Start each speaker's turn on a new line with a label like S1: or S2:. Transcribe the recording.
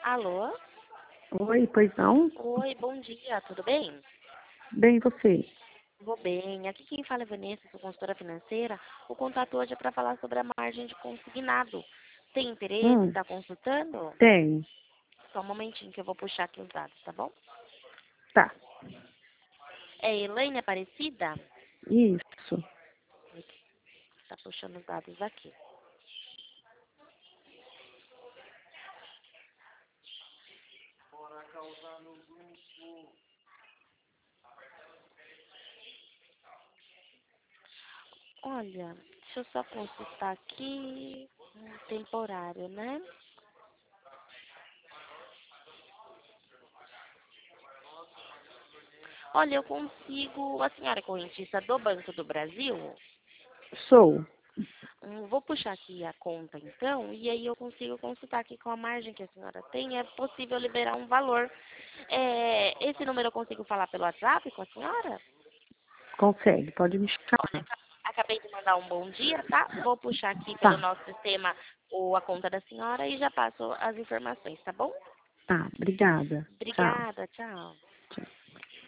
S1: Alô?
S2: Oi, pois não?
S1: Oi, bom dia, tudo bem?
S2: Bem, você?
S1: Vou bem. Aqui quem fala é Vanessa, sou consultora financeira. O contato hoje é para falar sobre a margem de consignado. Tem interesse?
S2: Hum,
S1: Está consultando?
S2: tem.
S1: Só um momentinho que eu vou puxar aqui os dados, tá bom?
S2: Tá.
S1: É Elaine Aparecida?
S2: Isso.
S1: Tá puxando os dados aqui. Olha, deixa eu só consultar aqui. Temporário, né? Olha, eu consigo. A senhora é correntista do Banco do Brasil?
S2: Sou.
S1: Vou puxar aqui a conta então, e aí eu consigo consultar aqui com a margem que a senhora tem, é possível liberar um valor. Esse número eu consigo falar pelo WhatsApp com a senhora?
S2: Consegue, pode me
S1: Olha,
S2: chamar.
S1: acabei de mandar um bom dia, tá? Vou puxar aqui pelo
S2: Tá,
S1: nosso sistema a conta da senhora e já passo as informações, tá bom?
S2: tá. Obrigada. Tchau.
S1: Obrigada, tchau.